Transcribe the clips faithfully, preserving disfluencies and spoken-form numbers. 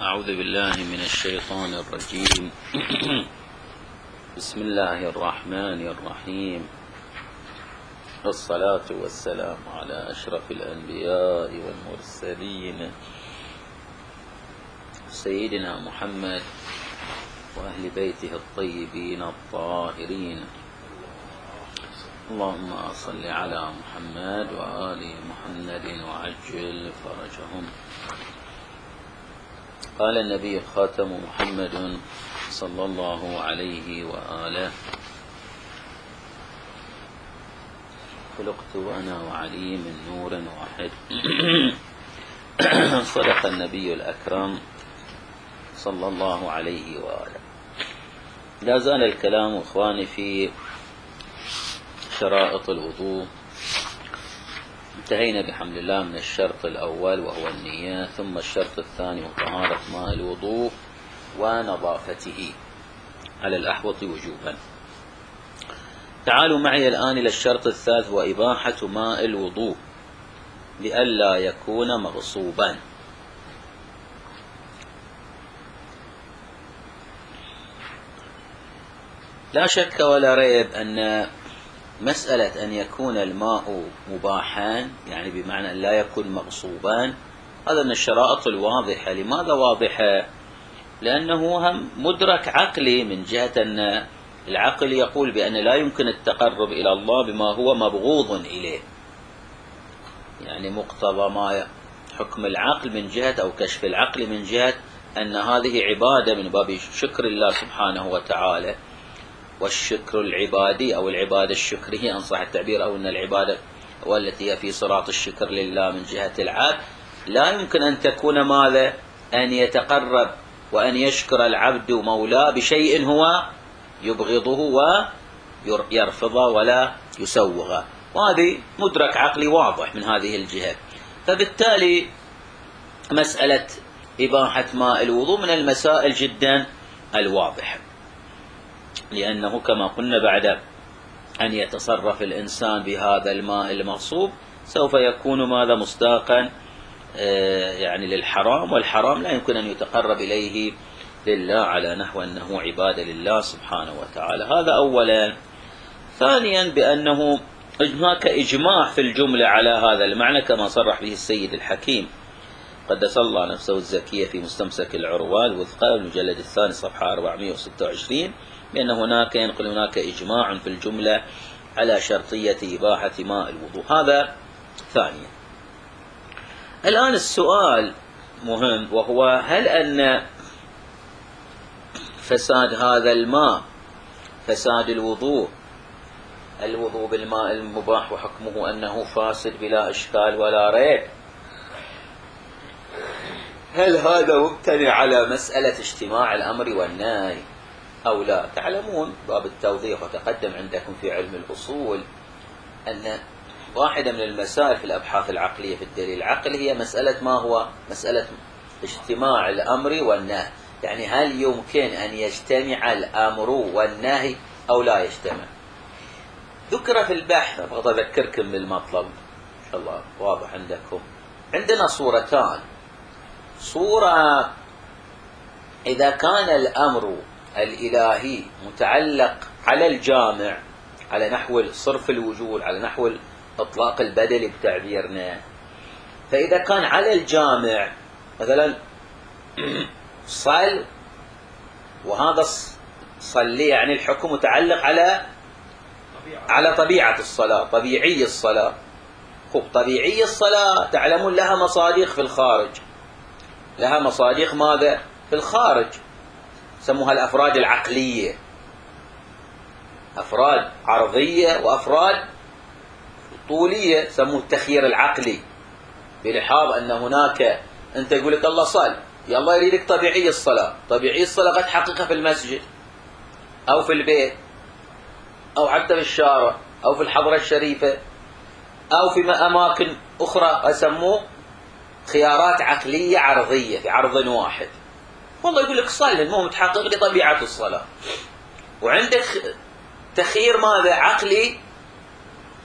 أعوذ بالله من الشيطان الرجيم. بسم الله الرحمن الرحيم، والصلاة والسلام على أشرف الأنبياء والمرسلين سيدنا محمد وأهل بيته الطيبين الطاهرين. اللهم صل على محمد وآل محمد وعجل فرجهم. قال النبي خاتم محمد صلى الله عليه وآله: خلقت أنا وعلي من نور واحد. صدق النبي الأكرم صلى الله عليه وآله. لا زال الكلام إخواني في شرائط الوضوء. انتهينا بحمد الله من الشرط الأول وهو النية، ثم الشرط الثاني وطهارة ماء الوضوء ونظافته على الأحوط وجوبا. تعالوا معي الآن إلى الشرط الثالث وإباحة ماء الوضوء لئلا يكون مغصوبا. لا شك ولا ريب أن مسألة أن يكون الماء مباحا، يعني بمعنى أن لا يكون مغصوبا، هذا من الشرائط الواضحة. لماذا واضحة؟ لأنه هم مدرك عقلي، من جهة أن العقل يقول بأن لا يمكن التقرب إلى الله بما هو مبغوض إليه، يعني مقتضى ما حكم العقل من جهة أو كشف العقل من جهة أن هذه عبادة من باب شكر الله سبحانه وتعالى، والشكر العبادي أو العبادة الشكرية إن صح التعبير، أو أن العبادة والتي هي في صراط الشكر لله من جهة العبد لا يمكن أن تكون ماذا؟ أن يتقرب وأن يشكر العبد مولاه بشيء هو يبغضه ويرفضه ولا يسوغه، وهذه مدرك عقلي واضح من هذه الجهة. فبالتالي مسألة إباحة ماء الوضوء من المسائل جدا الواضحة، لأنه كما قلنا بعد أن يتصرف الإنسان بهذا الماء المغصوب سوف يكون ماذا؟ مستاقا يعني للحرام، والحرام لا يمكن أن يتقرب إليه لله على نحو أنه عبادة لله سبحانه وتعالى. هذا أولا. ثانيا بأنه هناك إجماع في الجملة على هذا المعنى كما صرح به السيد الحكيم قدس الله نفسه الزكية في مستمسك العروة الوثقى المجلد الثاني صفحة أربعمائة وستة وعشرين، بأن هناك ينقل هناك إجماع في الجملة على شرطية إباحة ماء الوضوء. هذا ثانيا. الآن السؤال مهم، وهو هل أن فساد هذا الماء، فساد الوضوء، الوضوء بالماء المباح وحكمه أنه فاسد بلا إشكال ولا ريب، هل هذا مبتني على مسألة اجتماع الأمر والنهي أو لا؟ تعلمون باب التوضيح وتقدم عندكم في علم الأصول أن واحدة من المسائل في الأبحاث العقلية في الدليل العقلي هي مسألة ما هو؟ مسألة اجتماع الأمر والنهي، يعني هل يمكن أن يجتمع الأمر والنهي أو لا يجتمع؟ ذكر في البحث، أبغى أذكركم بالمطلب إن شاء الله واضح عندكم. عندنا صورتان: صورة إذا كان الأمر الإلهي متعلق على الجامع على نحو صرف الوجود، على نحو إطلاق البدل بتعبيرنا، فإذا كان على الجامع مثلا صل، وهذا صلي يعني الحكم متعلق على على طبيعة الصلاة، طبيعي الصلاة. خب طبيعي الصلاة تعلمون لها مصادق في الخارج، لها مصادق ماذا؟ في الخارج، سموها الأفراد العقلية، أفراد عرضية وأفراد طولية، سموه التخيير العقلي، بلحاظ أن هناك أنت يقول لك الله صل، يا الله يريدك طبيعي الصلاة، طبيعي الصلاة قد حققها في المسجد أو في البيت أو حتى في الشارع أو في الحضرة الشريفة أو في أماكن أخرى، أسموه خيارات عقلية عرضية في عرض واحد. والله يقول لك صل، المهم تحقق لي طبيعة الصلاة. وعندك تخيير ماذا؟ عقلي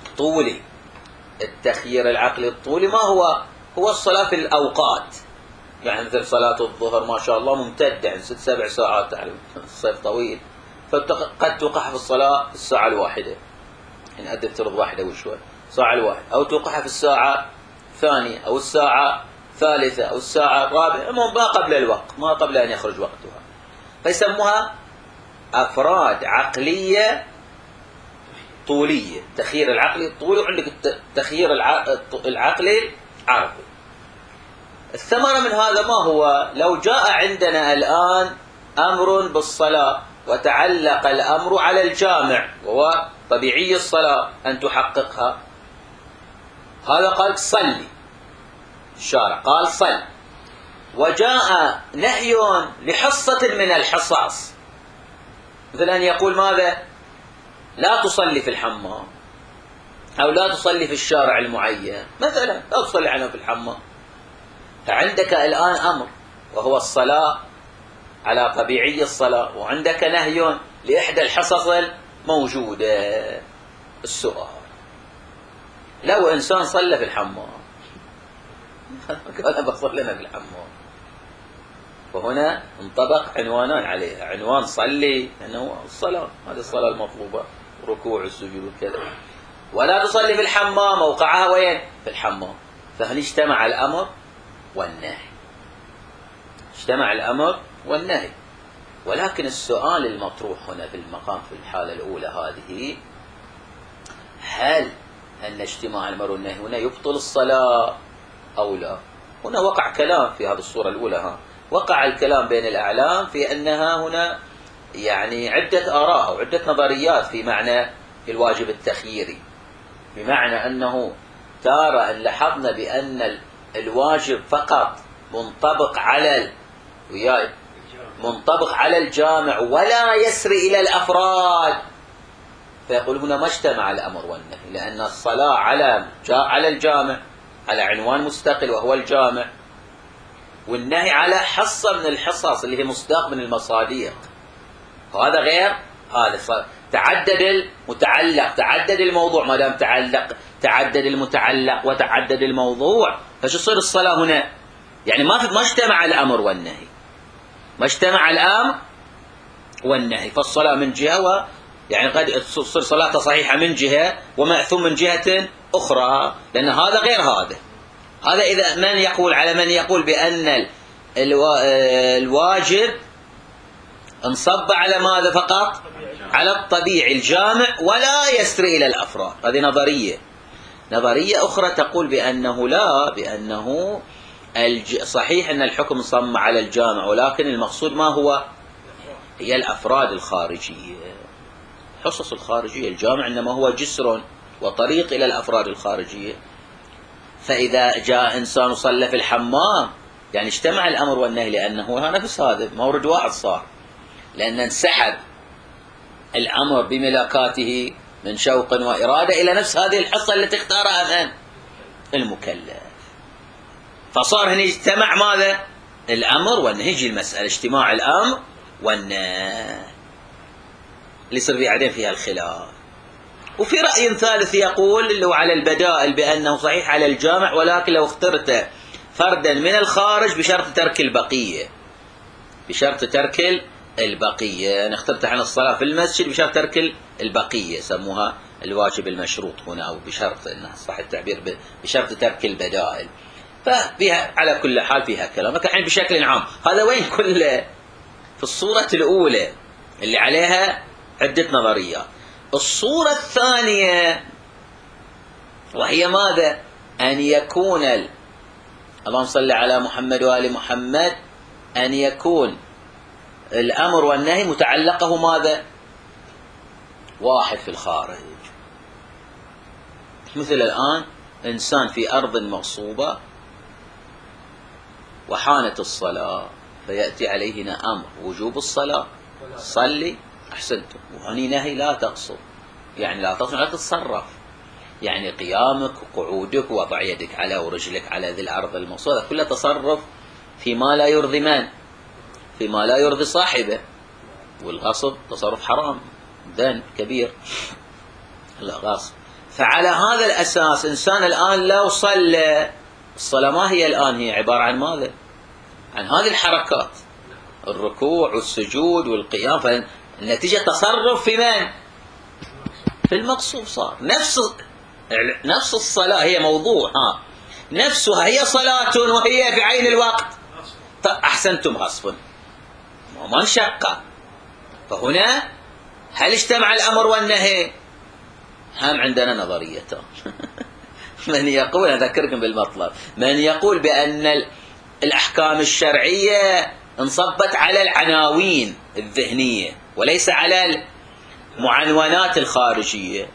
طولي. التخيير العقلي الطولي ما هو؟ هو الصلاة في الأوقات، يعني مثل صلاة الظهر ما شاء الله ممتدة عن ست سبع ساعات، تعرف الصيف طويل، فقد توقعها في الصلاة في الساعة الواحدة، يعني أدى تفرض واحدة وشوي، الساعة الواحدة، أو توقعها في الساعة الثانية أو الساعة الثالثة أو الساعة الرابعة، ما قبل الوقت، ما قبل أن يخرج وقتها، فيسموها أفراد عقلية طولية، تخيير العقلي الطولي، وعندك التخيير العقلي العرضي. الثمرة من هذا ما هو؟ لو جاء عندنا الآن أمر بالصلاة وتعلق الأمر على الجامع وهو طبيعي الصلاة أن تحققها، هذا قال صلي، الشارع قال صل، وجاء نهي لحصة من الحصص، مثل أن يقول ماذا؟ لا تصلي في الحمام، أو لا تصلي في الشارع المعين مثلا، لا تصلي عنه في الحمام. فعندك الآن أمر وهو الصلاة على طبيعي الصلاة، وعندك نهي لإحدى الحصص الموجودة. السؤال: لو إنسان صلى في الحمام قال بصلينا في الحمام، فهنا انطبق عنوانان عليها، عنوان صلي لأنه الصلاة، هذه الصلاة المطلوبة، ركوع السجود وكذا، ولا تصلي في الحمام، موقعها وين؟ في الحمام. فهنا اجتمع الأمر والنهي، اجتمع الأمر والنهي. ولكن السؤال المطروح هنا في المقام في الحالة الأولى هذه، هل أن اجتماع الأمر والنهي هنا يبطل الصلاة أو لا؟ هنا وقع كلام في هذه الصورة الأولى، ها وقع الكلام بين الأعلام في أنها هنا يعني عدة آراء أو عدة نظريات في معنى الواجب التخييري، بمعنى أنه تارة أن لاحظنا بأن الواجب فقط منطبق على وياي منطبق على الجامع ولا يسري إلى الأفراد، فيقول هنا ما اجتمع الأمر والنهي، لأن الصلاة على على الجامع، على عنوان مستقل وهو الجامع، والنهي على حصة من الحصص اللي هي مصداق من المصادق، وهذا غير هذا. تعدد المتعلق، تعدد الموضوع، ما دام تعلق تعدد المتعلق وتعدد الموضوع، فش يصير الصلاة هنا؟ يعني ما في ما اجتمع الأمر والنهي، ما اجتمع الأمر والنهي، فالصلاة من جهة و يعني قد تصير صلاة صحيحة من جهة ومأثوم من جهة أخرى، لأن هذا غير هذا. هذا إذا من يقول على من يقول بأن الواجب انصب على ماذا فقط؟ على الطبيعي الجامع ولا يسري إلى الأفراد. هذه نظرية. نظرية أخرى تقول بأنه لا، بأنه الج... صحيح أن الحكم صم على الجامع، ولكن المقصود ما هو؟ هي الأفراد الخارجية، الحصص الخارجية. الجامع إنما هو جسر وطريق إلى الأفراد الخارجية. فإذا جاء إنسان صلى في الحمام يعني اجتمع الأمر والنهي، لأنه نفس هذا مورد واحد صار، لأن انسحب الأمر بملاكاته من شوق وإرادة إلى نفس هذه الحصة التي اختارها من المكلف، فصار هنا اجتمع ماذا؟ الأمر والنهي. يجي المسألة اجتماع الأمر والنهي اللي يصير في بعدين فيها الخلاف. وفي رأي ثالث يقول اللي هو على البدائل بأنه صحيح على الجامع، ولكن لو اخترت فردا من الخارج بشرط ترك البقية، بشرط ترك البقية. أنا اخترت عن الصلاة في المسجد بشرط ترك البقية، سموها الواجب المشروط هنا، أو بشرط إنها صح التعبير بشرط ترك البدائل. ففيها على كل حال فيها كلام. الحين بشكل عام هذا وين كله في الصورة الأولى اللي عليها عدة نظريات. الصورة الثانية وهي ماذا؟ أن يكون ال... اللهم صل على محمد وآل محمد، أن يكون الأمر والنهي متعلقه ماذا؟ واحد في الخارج. مثل الآن إنسان في أرض مغصوبة وحانت الصلاة، فيأتي عليه هنا أمر وجوب الصلاة، صلي، أحسنتم، وهني نهي لا تقصر، يعني لا تقصر، لا تتصرف، يعني قيامك وقعودك ووضع يدك على ورجلك على ذي الأرض المغصوبة كله تصرف فيما لا يرضي من؟ فيما لا يرضي صاحبه. والغصب تصرف حرام، ذنب كبير، لا غصب. فعلى هذا الأساس إنسان الآن لو صلى الصلاة، ما هي الآن؟ هي عبارة عن ماذا؟ عن هذه الحركات، الركوع والسجود والقيام، فالنتيجة تصرف في من؟ في المغصوب. صار نفس نفس الصلاة هي موضوع، ها نفسها هي صلاة وهي في عين الوقت. أحسنتم، غصب ما انشق. فهنا هل اجتمع الأمر والنهي؟ هم عندنا نظريتان. من يقول، أذكركم بالمطلب، من يقول بأن الأحكام الشرعية انصبت على العناوين الذهنية وليس على المعنونات الخارجية،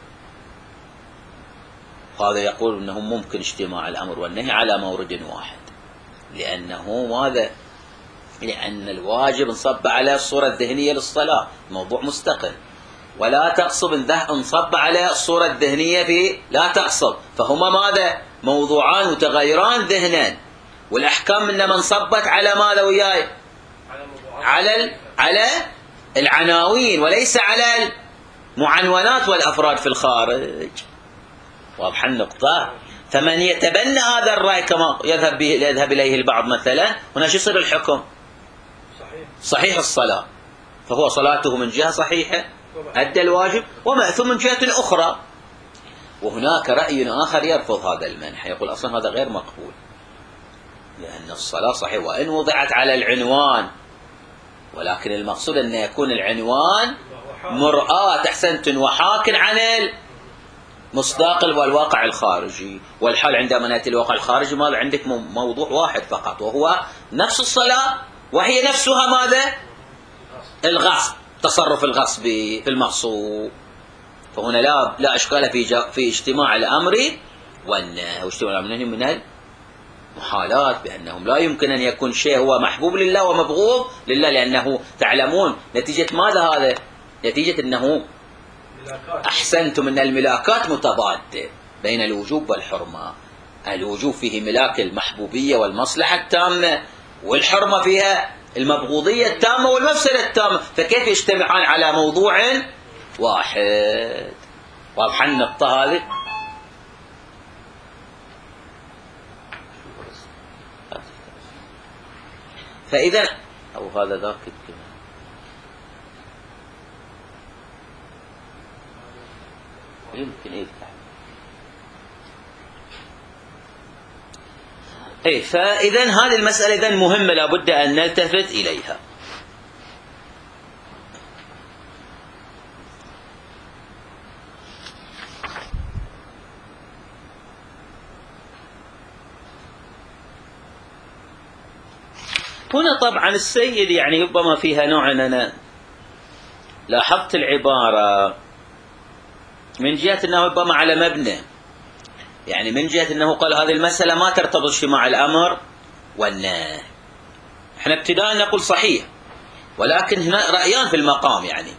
هذا يقول أنه ممكن اجتماع الأمر والنهي على مورد واحد، لأنه ماذا؟ لأن الواجب انصب على الصورة الذهنية للصلاة، موضوع مستقل، ولا تقصب انصب على الصورة الذهنية في لا تقصب، فهما ماذا؟ موضوعان متغيران ذهنا، والأحكام إنما انصبت على ماذا وياي؟ على على العناوين وليس على المعنونات والأفراد في الخارج. واضحة النقطة؟ فمن يتبنى هذا الرأي كما يذهب به يذهب إليه البعض مثلا، هنا شو يصير الحكم؟ صحيح صحيح الصلاة، فهو صلاته من جهة صحيحة، أدى الواجب، ومأثوم من جهة أخرى. وهناك رأي آخر يرفض هذا المنح، يقول أصلا هذا غير مقبول، لأن الصلاة صحيح وإن وضعت على العنوان، ولكن المقصود أن يكون العنوان مرآة أحسنت وحاك عن المصداق والواقع الخارجي. والحال عندما نأتي الواقع الخارجي ماذا؟ عندك موضوع واحد فقط، وهو نفس الصلاة، وهي نفسها ماذا؟ الغصب، تصرف الغصب في المغصوب. فهنا لا لا اشكال في في اجتماع الامر والنهي. واجتماع الامر والنهي من المحالات، بانهم لا يمكن ان يكون شيء هو محبوب لله ومبغوض لله، لانه تعلمون نتيجه ماذا هذا؟ نتيجه انه احسنتم ان الملاكات متضاده بين الوجوب والحرمه. الوجوب فيه ملاك المحبوبيه والمصلحه التامه، والحرمه فيها المبغوضية التامة والمفسدة التامة، فكيف يجتمعان على موضوع واحد؟ واضحة النقطة هذه؟ فإذا أو هذا ذاك يمكن يفتح. إيه، فإذا هذه المسألة إذن مهمة لابد أن نلتفت إليها. هنا طبعا السيد يعني ربما فيها نوع، أنا لاحظت العبارة من جهة أنه ربما على مبنى، يعني من جهة أنه قال هذه المسألة ما ترتبط اجتماع الأمر والنهي. احنا ابتداء نقول صحيح، ولكن هنا رأيان في المقام، يعني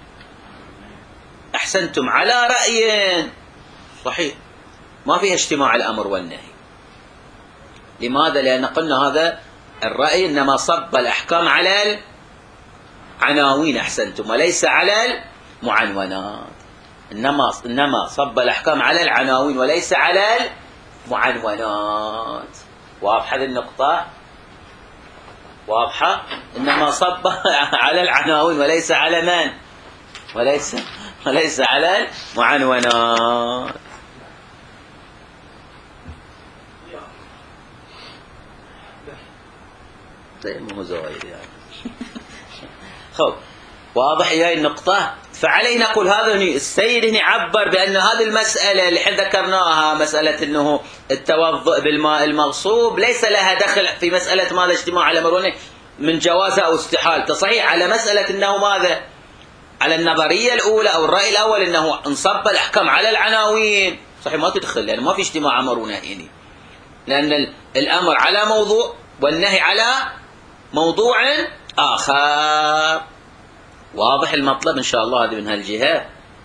أحسنتم على رأي صحيح ما فيها اجتماع الأمر والنهي. لماذا؟ لأن قلنا هذا الرأي إنما صب الأحكام على العناوين أحسنتم وليس على المعنونات، إنما إنما صب الأحكام على العناوين وليس على المعنونات. واضحة النقطة؟ واضحة؟ إنما صب على العناوين وليس على من؟ وليس وليس على المعنونات. زي مو زوايد يعني. خب واضح هي النقطة؟ فعليه نقول هذا السيد هنا عبر بأن هذه المسألة اللي احنا ذكرناها، مسألة أنه التوضؤ بالماء المغصوب ليس لها دخل في مسألة ماذا اجتماع الأمر والنهي من جوازها أو استحالته. صحيح على مسألة أنه ماذا؟ على النظرية الأولى أو الرأي الأول أنه انصب الأحكام على العناوين، صحيح ما تدخل، يعني ما في اجتماع أمر ونهي، لأن الأمر على موضوع والنهي على موضوع آخر. واضح المطلب إن شاء الله هذه من هالجهة.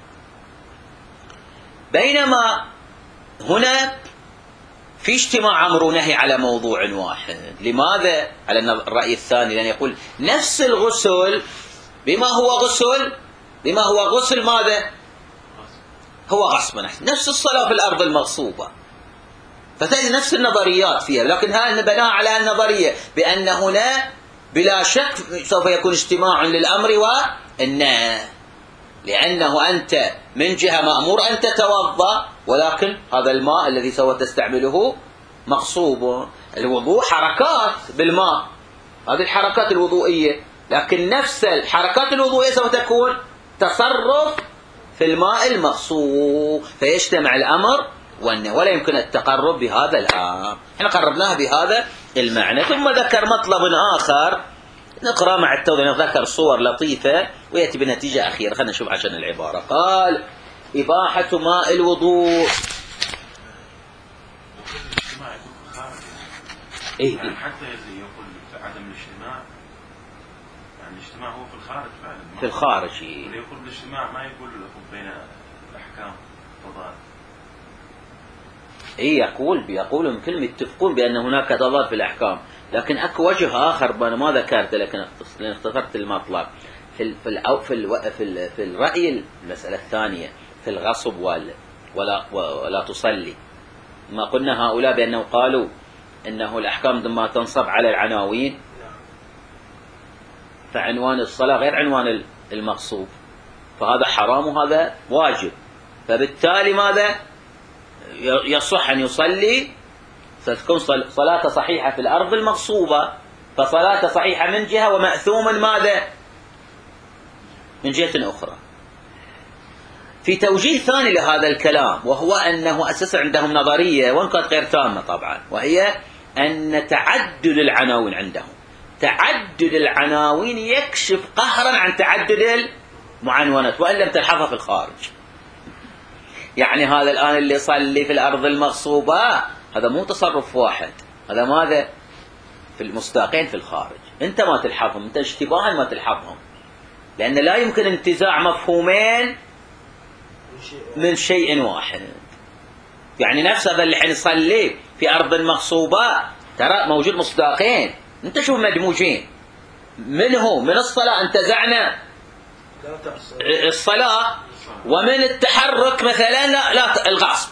بينما هنا في اجتماع أمر ونهي على موضوع واحد. لماذا؟ على الرأي الثاني، لأن يقول نفس الغسل بما هو غسل بما هو غسل ماذا؟ هو غصبا، نفس الصلاة في الأرض المغصوبة، فتجد نفس النظريات فيها، لكن هذا بناء على النظرية بأن هنا بلا شك سوف يكون اجتماع للأمر والنهي، لأنه أنت من جهة مأمور أن تتوضأ، ولكن هذا الماء الذي سوف تستعمله مغصوب. الوضوء حركات بالماء، هذه الحركات الوضوئية، لكن نفس الحركات الوضوئية سوف تكون تصرف في الماء المغصوب، فيجتمع الأمر والنهي، ولا يمكن التقرب بهذا الأمر. احنا قربناها بهذا المعنى. ثم ذكر مطلب آخر نقرأ مع التوضيح، ذكر صور لطيفة ويأتي بنتيجة أخيرة. خلينا نشوف عشان العبارة. قال إباحة ماء الوضوء. إيه يعني حتى يقول عدم الاجتماع، يعني الاجتماع هو في الخارج فعلا، في الخارج يقول الاجتماع ما يقول بين الأحكام تضاد. إيه يقول بيقولون كلمة يتفقون بأن هناك تضاد في الأحكام، لكن أكو وجه آخر أنا ما ذكرت لكن اختصرت المطلب في في في في, في الرأي المسألة الثانية في الغصب ولا ولا ولا تصلي. ما قلنا هؤلاء بأنه قالوا إنه الأحكام لما تنصب على العناوين فعنوان الصلاة غير عنوان المغصوب، فهذا حرام وهذا واجب، فبالتالي ماذا يصح أن يصلي ستكون صلاة صحيحة في الأرض المغصوبة، فصلاة صحيحة من جهة ومأثوم ماذا من جهة أخرى. في توجيه ثاني لهذا الكلام، وهو أنه أساسا عندهم نظرية وإن كانت غير تامة طبعا، وهي أن تعدد العناوين عندهم، تعدد العناوين يكشف قهرا عن تعدد المعنونات وإن لم تلحظها في الخارج. يعني هذا الآن اللي يصلي في الأرض المغصوبة هذا مو تصرف واحد، هذا ماذا في المستاقين في الخارج، أنت ما تلحظهم، أنت اشتباها ما تلحظهم، لأن لا يمكن انتزاع مفهومين من شيء واحد. يعني نفس هذا اللي حنصلي في أرض مغصوبة ترى موجود مصداقين، أنت شوف مدموجين، منه من الصلاة انتزعنا الصلاة، ومن التحرك مثلا لا, لا الغصب،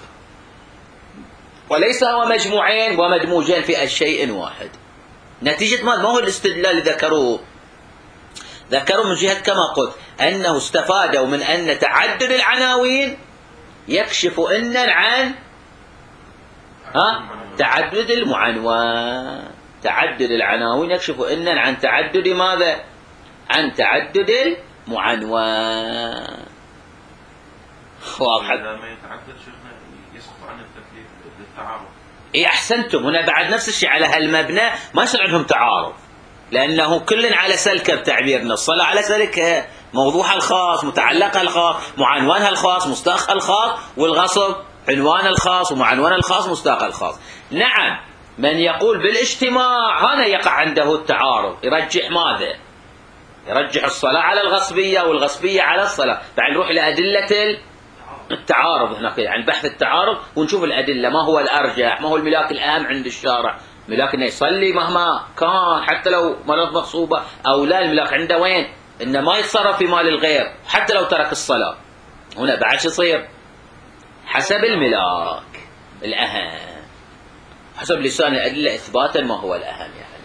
وليس هو مجموعين ومدموجين في شيء واحد. نتيجة ما هو الاستدلال اللي ذكروه؟ ذكروا من جهة كما قلت أنه استفادوا من أن تعدد العناوين يكشف إن عن ها تعدد المعنوان، تعدد العناوين يكشف إن عن تعدد ماذا؟ عن تعدد المعنوان. واضح؟ إذا ما يتعدد شيخنا يسقط عن التكليف للتعارض. إيه أحسنتم، هنا بعد نفس الشيء على هالمبنى ما يصير عندهم تعارض، لأنه كل على سلكه بتعبيرنا، الصلاة على سلكها، موضوعها الخاص، متعلقها الخاص، معنوانها الخاص، مستاقها الخاص، والغصب عنوان الخاص ومعنوان الخاص مستاقها الخاص. نعم من يقول بالاجتماع هنا يقع عنده التعارض، يرجح ماذا؟ يرجح الصلاة على الغصبية والغصبية على الصلاة. بعد نروح إلى أدلة التعارض هناك، يعني بحث التعارض ونشوف الأدلة، ما هو الأرجح، ما هو الملاك الأهم عند الشارع. ملاك انه يصلي مهما كان حتى لو مرض مغصوبة او لا، الملاك عنده وين؟ انه ما يتصرف في مال الغير حتى لو ترك الصلاة. هنا بعد شو يصير؟ حسب الملاك الأهم، حسب لسان الأدلة إثباتا ما هو الأهم. يعني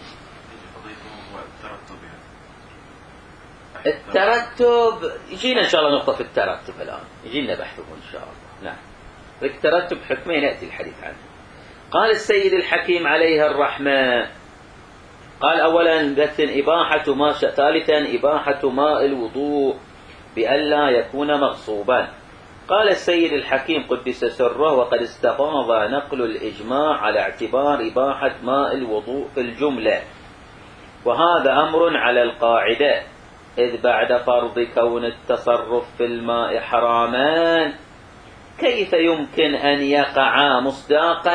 الترتب يجينا إن شاء الله نقطة في الترتب الآن، يجينا بحثه إن شاء الله. نعم الترتب حكمين يأتي الحديث عنه. قال السيد الحكيم عليه الرحمة، قال أولا بث إباحة ماء، ثالثا إباحة ماء الوضوء بألا يكون مغصوبا. قال السيد الحكيم قدس سره وقد استفاض نقل الإجماع على اعتبار إباحة ماء الوضوء في الجملة، وهذا أمر على القاعدة، إذ بعد فرض كون التصرف في الماء حرامان كيف يمكن أن يقع مصداقا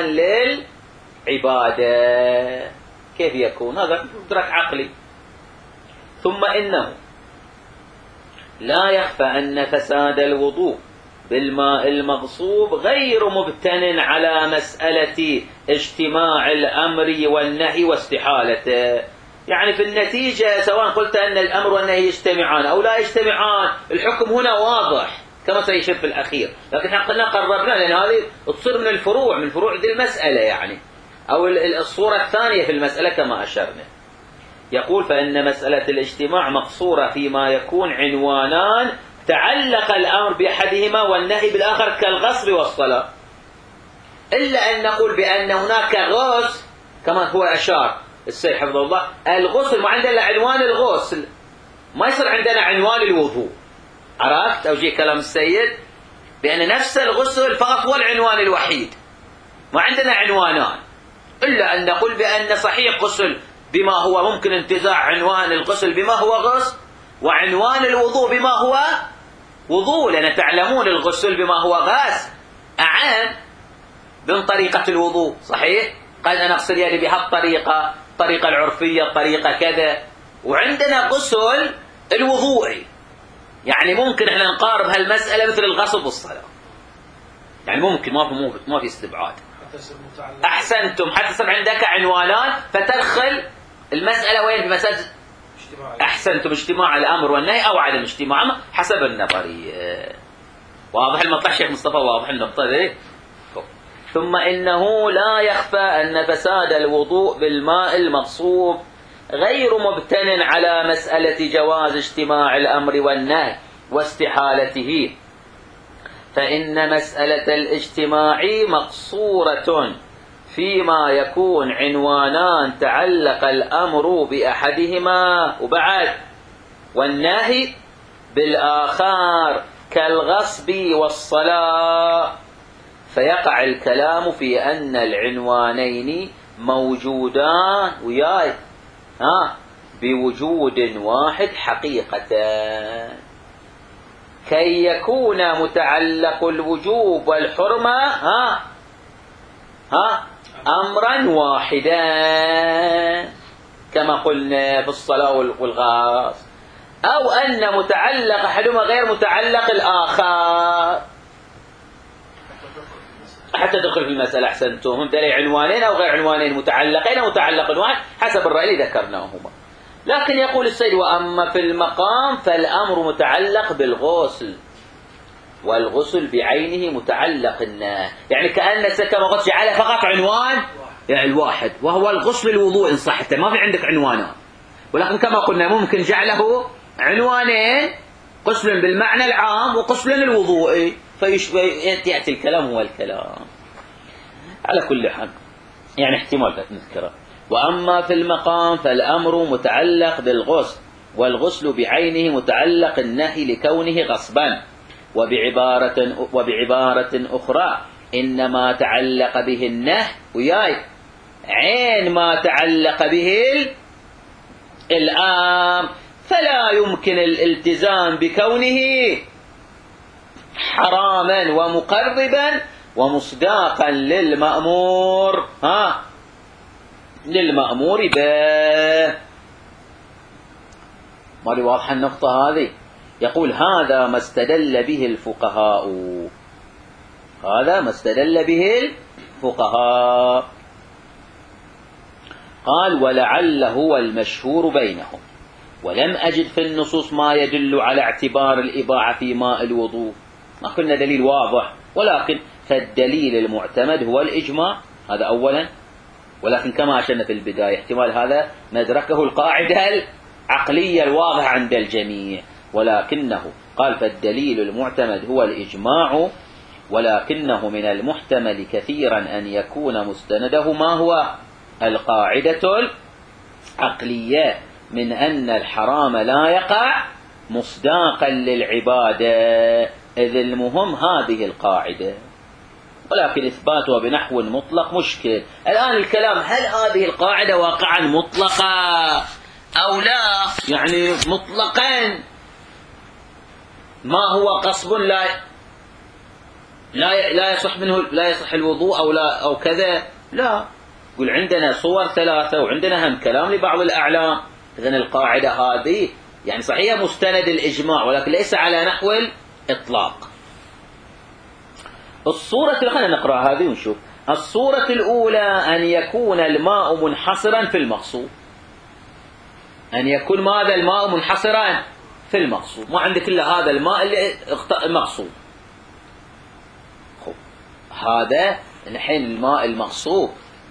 للعبادة؟ كيف يكون هذا؟ مدرك عقلي. ثم إنه لا يخفى أن فساد الوضوء بالماء المغصوب غير مبتن على مسألة اجتماع الأمر والنهي واستحالته. يعني في النتيجة سواء قلت أن الأمر والنهي يجتمعان أو لا يجتمعان، الحكم هنا واضح، كما سيشير في الأخير. لكن احنا قلنا قربنا، لأن هذه تصير من الفروع، من فروع ذي المسألة يعني، أو الصورة الثانية في المسألة كما أشرنا. يقول فإن مسألة الاجتماع مقصورة فيما يكون عنوانان تعلق الأمر بأحدهما والنهي بالآخر كالغصب والصلاة، إلا أن نقول بأن هناك غسل كما هو أشار السيد حفظه الله، الغسل ما عندنا عنوان الغسل، ما يصير عندنا عنوان الوضوء. عرفت توجيه كلام السيد؟ بأن نفس الغسل فقط هو العنوان الوحيد، ما عندنا عنوانان، إلا أن نقول بأن صحيح غسل بما هو ممكن انتزاع عنوان الغسل بما هو غسل، وعنوان الوضوء بما هو وضوء، لأن تعلمون الغسل بما هو غسل أعم من طريقة الوضوء. صحيح؟ قد أنا أغسل يدي بهالطريقة، الطريقة العرفية، الطريقة كذا، وعندنا غسل الوضوء، يعني ممكن احنا نقارب هالمسألة مثل الغسل والصلاة، يعني ممكن، ما في ما في استبعاد. أحسنتم، حتى يصير عندك عنوانان فتدخل المسألة وين؟ بمسألة أحسنتم اجتماع الأمر والنهي أو عدم اجتماعهما حسب النظرية. واضح المطلع شيخ مصطفى؟ واضح النقطة دي؟ ثم إنه لا يخفى أن فساد الوضوء بالماء المغصوب غير مبتن على مسألة جواز اجتماع الأمر والنهي واستحالته، فإن مسألة الاجتماع مقصورة فيما يكون عنوانان تعلق الأمر بأحدهما وبعد والنهي بالآخر كالغصب والصلاة، فيقع الكلام في أن العنوانين موجودان وياي ها بوجود واحد حقيقة، كي يكون متعلق الوجوب والحرمة ها ها أمرا واحدا كما قلنا في الصلاة والغاص، أو أن متعلق أحدهما غير متعلق الآخر حتى تدخل في المسألة. أحسنتم، هم لي عنوانين أو غير عنوانين، متعلقين أو متعلق واحد حسب الرأي اللي ذكرناهما. لكن يقول السيد وأما في المقام فالأمر متعلق بالغسل، والغسل بعينه متعلق النهي، يعني كأن كما قلت جعله فقط عنوان يعني الواحد وهو الغسل الوضوء إن صحته، ما في عندك عنوانان، ولكن كما قلنا ممكن جعله عنوانين، غسل بالمعنى العام وغسل الوضوء، فيأتي الكلام هو الكلام على كل حال، يعني احتمال نذكره. وأما في المقام فالأمر متعلق بالغسل، والغسل بعينه متعلق النهي لكونه غصبا، وبعبارة, وبعبارة أخرى إنما تعلق به النهي وياي عين ما تعلق به الأمر، فلا يمكن الالتزام بكونه حراما ومقربا ومصداقا للمأمور ها للمأمور به. ما لي واضحة النقطة هذه؟ يقول هذا ما استدل به الفقهاء، هذا ما استدل به الفقهاء. قال ولعل هو المشهور بينهم، ولم أجد في النصوص ما يدل على اعتبار الإباحة في ماء الوضوء، ما كنا دليل واضح، ولكن فالدليل المعتمد هو الإجماع، هذا أولا. ولكن كما أشرنا في البداية احتمال هذا ندركه القاعدة العقلية الواضحة عند الجميع، ولكنه قال فالدليل المعتمد هو الإجماع، ولكنه من المحتمل كثيرا أن يكون مستنده ما هو القاعدة العقلية من أن الحرام لا يقع مصداقا للعبادة، إذ المهم هذه القاعدة، ولكن إثباتها بنحو مطلق مشكل. الآن الكلام هل هذه القاعدة واقعا مطلقة أو لا؟ يعني مطلقا ما هو قصب لا لا لا يصح منه لا يصح الوضوء أو لا أو كذا، لا، يقول عندنا صور ثلاثة وعندنا هم كلام لبعض الأعلام. إذن القاعدة هذه يعني صحيح مستند الإجماع، ولكن ليس على نحو الإطلاق. الصورة خلينا نقرأ هذه ونشوف. الصورة الأولى أن يكون الماء منحصرا في المقصود، أن يكون ماذا الماء منحصرا في المغصوب، ما عندك إلا هذا الماء اللي مغصوب. هذا الحين الماء المغصوب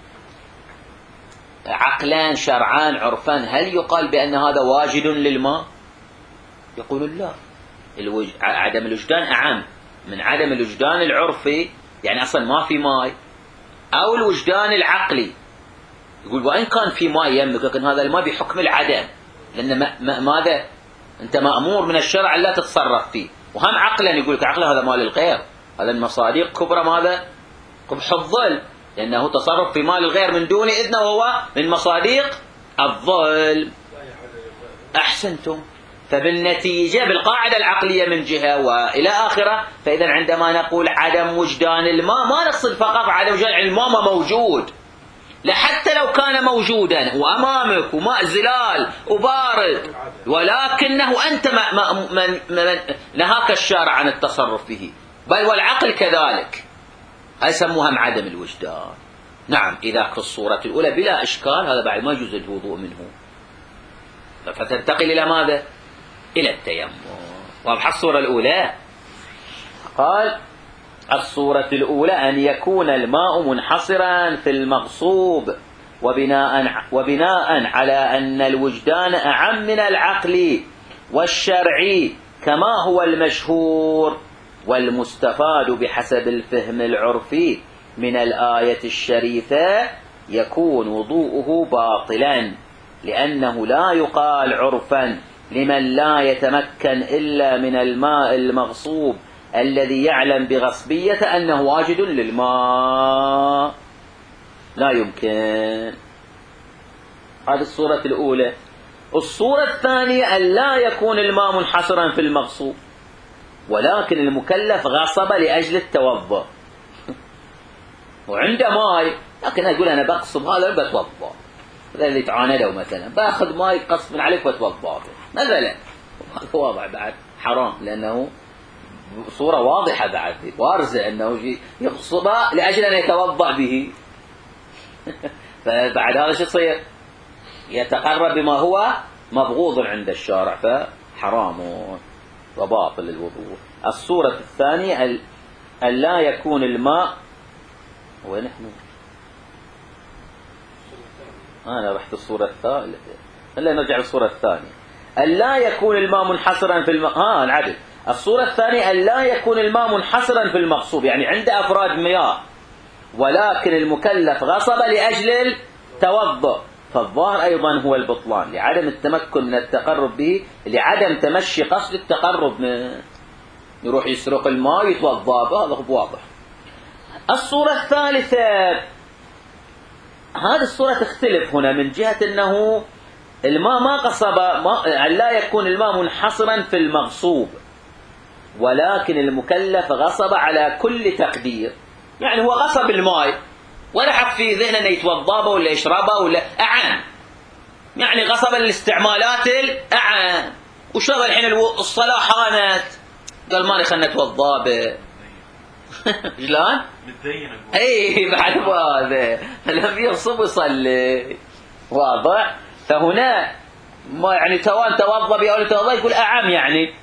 عقلان شرعان عرفان هل يقال بأن هذا واجد للماء؟ يقول لا، الوج... عدم الوجدان أعم من عدم الوجدان العرفي، يعني أصلا ما في ماء، أو الوجدان العقلي. يقول وإن كان في ماء يمك، لكن هذا الماء بحكم العدم، لأن ما... ما... ماذا أنت مأمور من الشرع لا تتصرف فيه. وهم عقلا يقول لك عقلا هذا مال الغير، هذا المصادق كبرى ماذا؟ قبح الظلم، لأنه تصرف في مال الغير من دون إذنه وهو من مصادق الظلم. أحسنتم. فبالنتيجة بالقاعدة العقلية من جهة وإلى آخرة، فإذا عندما نقول عدم وجدان الماء ما نقصد فقط عدم وجدان الماء ما موجود، لحتى لو كان موجودا وأمامك وماء زلال وبارد، ولكنه أنت ما ما من من نهاك الشارع عن التصرف به، بل والعقل كذلك، هاي يسموها عدم الوجدان. نعم، إذا في الصورة الأولى بلا إشكال هذا بعد ما يجوز الوضوء منه، فتنتقل إلى ماذا؟ إلى التيمم. واضحة الصورة الأولى؟ قال الصورة الأولى أن يكون الماء منحصرا في المغصوب، وبناء, وبناء على أن الوجدان أعم من العقل والشرعي كما هو المشهور والمستفاد بحسب الفهم العرفي من الآية الشريفة، يكون وضوءه باطلا، لأنه لا يقال عرفا لمن لا يتمكن إلا من الماء المغصوب الذي يعلم بغصبية أنه واجد للماء، لا يمكن. هذه الصورة الأولى. الصورة الثانية أن لا يكون الماء منحصرا في المغصوب، ولكن المكلف غصب لأجل التوضؤ وعنده ماء، لكن يقول أنا بقصب هذا بتوضأ، هذا اللي تعانده مثلا باخذ ماء قصب عليك وتوضأ مثلا، واضح بعد حرام، لأنه صورة واضحة بعد بارزة أنه يغصب لأجل أن يتوضأ به فبعد هذا شو يصير؟ يتقرب بما هو مبغوض عند الشارع، فحرام وباطل الوضوء. الصورة الثانية أن لا يكون الماء، وين نحن؟ أنا رحت الصورة الثالثة، هلا نرجع للصورة الثانية. أن لا يكون الماء منحصرا في الماء، ها العدل. الصورة الثانية أن لا يكون الماء منحصرا في المغصوب، يعني عند أفراد مياه ولكن المكلف غصب لأجل التوضؤ، فالظاهر أيضا هو البطلان لعدم التمكن من التقرب به، لعدم تمشي قصد التقرب من يروح يسرق الماء ويتوضأ به، هذا واضح. الصورة الثالثة، هذه الصورة تختلف هنا من جهة أنه الماء ما قصب، ما لا يكون الماء منحصرا في المغصوب، ولكن المكلف غصب على كل تقدير، يعني هو غصب الماء ولا حق في ذهنه انه يتوضا ولا يشربه ولا اعان، يعني غصب الاستعمالات الاعان. وشغل الحين الصلاه حانت قال ماني خلنا نتوضا به شلون؟ متدين اي بعد هذا لم يغصب يصلي، واضح. فهنا ما يعني توان توضا به او توضا يقول اعم، يعني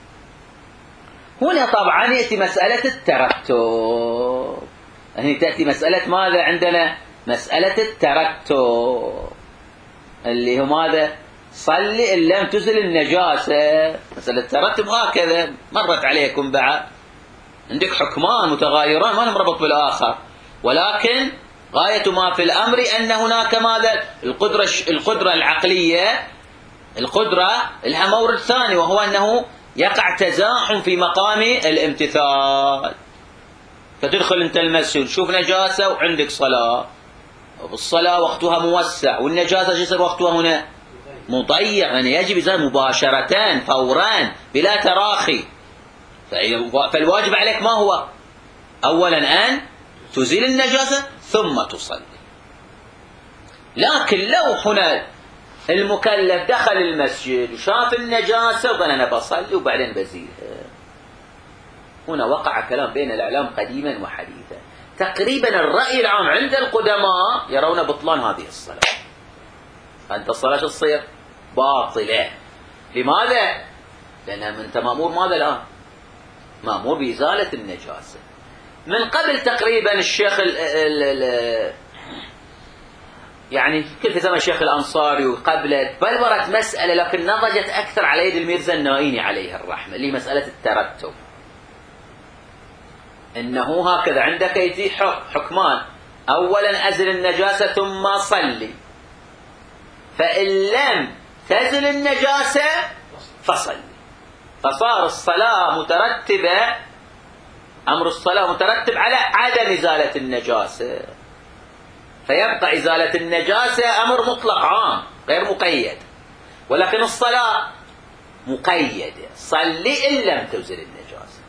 هنا طبعا يأتي مسألة الترتب، هنا تأتي مسألة ماذا عندنا؟ مسألة الترتب اللي هو ماذا؟ صلي إن لم تزل النجاسة. مسألة الترتب هكذا مرت عليكم بعد، عندك حكمان متغايران ما مربط بالآخر، ولكن غاية ما في الأمر أن هناك ماذا؟ القدرة القدرة العقلية، القدرة لها مورد ثاني، وهو أنه يقع تزاحم في مقام الامتثال. فتدخل انت المسجد شوف نجاسة وعندك صلاة، والصلاة وقتها موسع، والنجاسة يصير وقتها هنا مضيع، يعني يجب إزالة مباشرة فورا بلا تراخي. فالواجب عليك ما هو؟ أولا أن تزيل النجاسة ثم تصلي. لكن لو هنا المكلف دخل المسجد وشاف النجاسة وقال أنا بصلي وبعدين بزيلها، هنا وقع كلام بين الإعلام قديما وحديثا. تقريبا الرأي العام عند القدماء يرون بطلان هذه الصلاة، أنت الصلاة تصير باطلة. لماذا؟ لأن أنت مأمور ماذا الآن؟ مأمور بإزالة النجاسة. من قبل تقريبا الشيخ ال ال ال يعني كل في زمن الشيخ الأنصاري وقبله بلورت مسألة لكن نضجت أكثر على يد الميرزا النائيني عليه الرحمة، اللي مسألة الترتب. إنه هكذا عندك يجي حكمان: أولا أزل النجاسة ثم صلي، فإن لم تزل النجاسة فصلي. فصار الصلاة مترتبة، أمر الصلاة مترتب على عدم إزالة النجاسة، فيبقى إزالة النجاسة أمر مطلق عام غير مقيد، ولكن الصلاة مقيدة: صلي إن لم تزل النجاسة.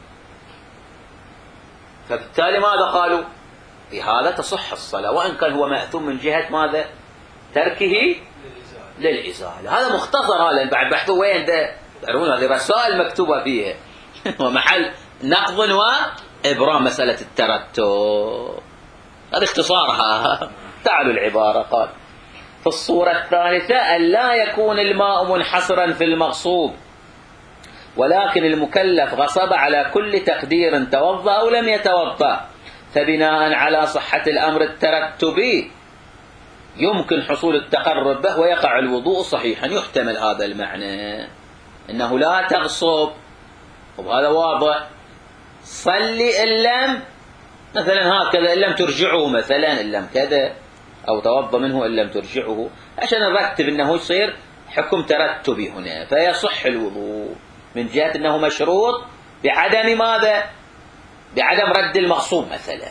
فبالتالي ماذا قالوا؟ بهذا تصح الصلاة، وإن كان هو مأثوم من جهة ماذا؟ تركه للإزالة. هذا مختصر، هذا بعد بحثه وين ده؟ تعرفون هذه رسائل مكتوبة فيها ومحل نقض وإبرام مسألة الترتب. هذا اختصارها. تعالوا العبارة. قال: في الصورة الثالثة أن لا يكون الماء منحصرا في المغصوب، ولكن المكلف غصب على كل تقدير توضأ أو لم يتوضأ، فبناء على صحة الأمر الترتبي يمكن حصول التقرب به ويقع الوضوء صحيحا. يحتمل هذا المعنى إنه لا تغصب، وهذا واضح. صلي إن لم مثلا هكذا، إن لم ترجعه مثلا، إن لم كذا، أو توضأ منه إن لم ترجعه، عشان نرتب أنه يصير حكم ترتبي هنا، فيصح الوضوء من جهة أنه مشروط بعدم ماذا؟ بعدم رد المغصوب مثلا.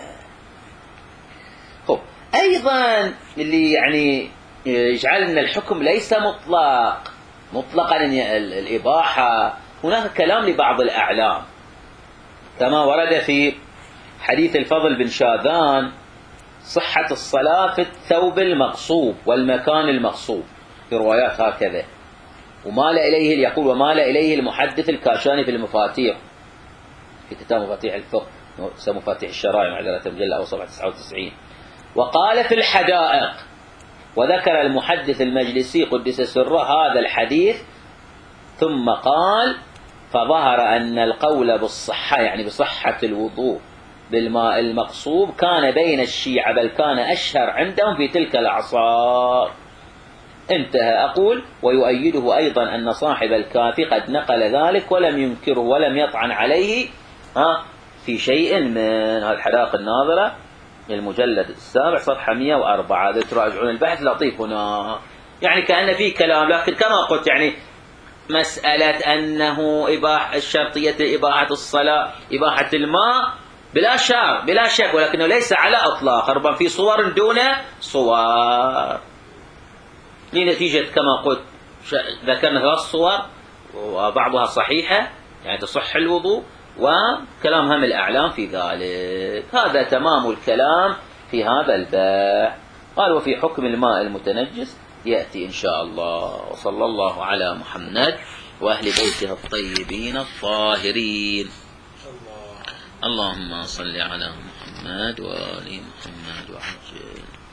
خب أيضا اللي يعني يجعل أن الحكم ليس مطلق مطلقا الإباحة، هناك كلام لبعض الأعلام كما ورد في حديث الفضل بن شاذان: صحة الصلاة في الثوب المغصوب والمكان المغصوب، في روايات هكذا. ومال إليه يقول ومال إليه المحدث الكاشاني في المفاتيح، في كتاب مفاتيح الفقه، مفاتيح الشرائع معذرة مجلة أو صفحة تسعة وتسعين. وقال في الحدائق، وذكر المحدث المجلسي قدس سره هذا الحديث، ثم قال: فظهر أن القول بالصحة، يعني بصحة الوضوء بالماء المغصوب، كان بين الشيعة، بل كان أشهر عندهم في تلك الأعصار. انتهى. أقول: ويؤيده أيضا أن صاحب الكافي قد نقل ذلك ولم ينكره ولم يطعن عليه ها في شيء من هذه الحدائق الناظرة، المجلد السابع صفحة مئة وأربعة. إذا تراجعون البحث لطيف هنا، يعني كأن فيه كلام، لكن كما قلت يعني مسألة أنه إباحة الشرطية إباحة الصلاة إباحة الماء بلا شك بلا شك، ولكنه ليس على إطلاق، ربما في صور دون صور، لنتيجة كما قلت ذكرنا ثلاث صور وبعضها صحيحة يعني تصح الوضوء، وكلام هم الأعلام في ذلك. هذا تمام الكلام في هذا الباب. قال: وفي حكم الماء المتنجس يأتي إن شاء الله. وصلى الله على محمد وأهل بيته الطيبين الطاهرين. اللهم صل على محمد وآل محمد وعجل